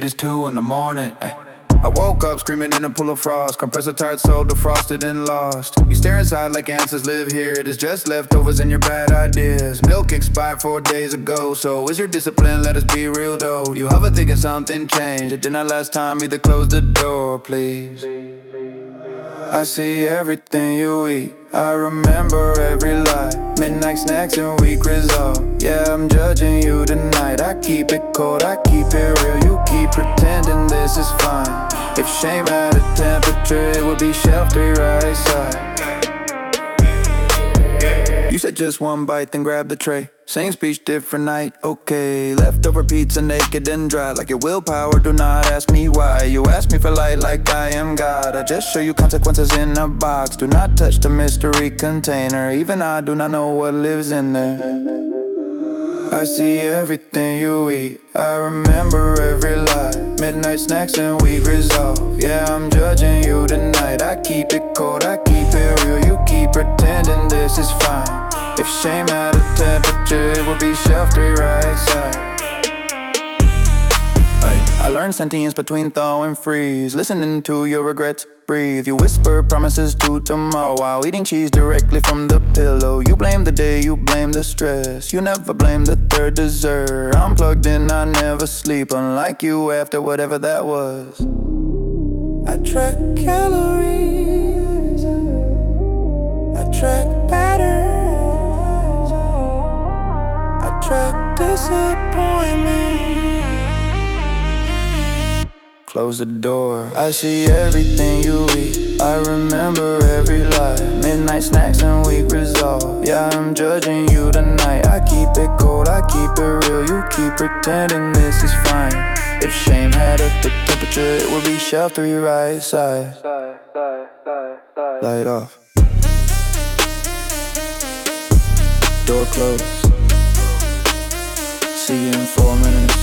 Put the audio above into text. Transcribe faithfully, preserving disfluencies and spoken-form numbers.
it's two in the morning. Ay. I woke up screaming in a pool of frost. Compressor tired soul, defrosted and lost. You stare inside like answers live here. It is just leftovers and your bad ideas. Milk expired four days ago. So is your discipline, let us be real though. You hover thinking something changed. It did not last time, either close the door please. I see everything you eat, I remember every lie. Midnight snacks and weak resolve. Yeah, I'm judging you tonight. I keep it cold, I keep it real. You keep pretending this is fine. If shame had a temperature, it would be shelf three right side. You said just one bite, then grab the tray. Same speech, different night, okay. Leftover pizza, naked and dry. Like your willpower, do not ask me why. You ask me for light like I am God. I just show you consequences in a box. Do not touch the mystery container. Even I do not know what lives in there. I see everything you eat, I remember every lie. Midnight snacks and weak resolve. Yeah, I'm judging you tonight. I keep it cold, I keep it real. You keep pretending this is fine. If shame had a temperature, it would be shelf three right side. I learned sentience between thaw and freeze. Listening to your regrets, breathe. You whisper promises to tomorrow while eating cheese directly from the pillow. You blame the day, you blame the stress. You never blame the third dessert. I'm plugged in, I never sleep. Unlike you after whatever that was. I track calories, I track patterns, I track disappointment. Close the door. I see everything you eat, I remember every lie. Midnight snacks and weak resolve. Yeah, I'm judging you tonight. I keep it cold, I keep it real. You keep pretending this is fine. If shame had a th temperature, it would be shelf three right side. Light off. Door closed. See you in four minutes.